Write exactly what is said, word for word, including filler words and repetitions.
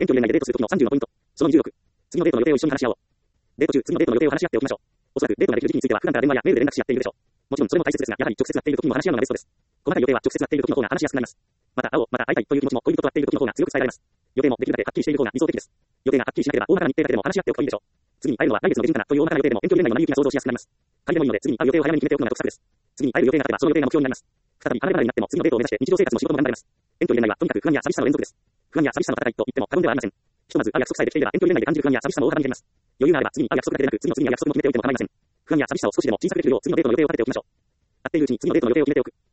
遠距離恋愛でデートするときのさんじゅうのポイント。そのにじゅうろく。次のデートの予定を一緒に話し合おう。デート中、次のデートの予定を話し合っておきましょう。おそらくデートができる時期については普段から電話やメールで連絡し合っているでしょう。もちろんそれも大切ですが、やはり直接会っている時にも話し合うのがベストです。細かい予定は直接会っている時の方が話しやすくなります。また、会おう、また会いたいという気持ちも恋人と会っている時の方が強く伝えられます。予定もできるだけはっきりしている方が理想的です。予定がはっきりしなければ大まかな日程だけでも話し合っておくといいでしょう。次に会えるのは来月の下旬からという大まかな予定でも遠距離恋愛の成り行きが想像しやすくなります。仮でもいいので次に会う予定を早めに決めておくのが得策です。次に会える予定があればその予定が目標になります。再び離れ離れになっても次のデートを目指して日常生活も仕事も頑張れます。遠距離恋愛はとにかく不安や寂しさの連続です。不安や寂しさの戦いと言っても過言ではありません。ひとまず会う約束さえできていれば遠距離恋愛で感じる不安や寂しさも大幅に減ります。余裕があれば次に会う約束だけでなく次の次に会う約束も決めておいても構いません。不安や寂しさを少しでも小さくできるよう次のデートの予定を立てておきましょう。会っているうちに次のデートの予定を決めておく。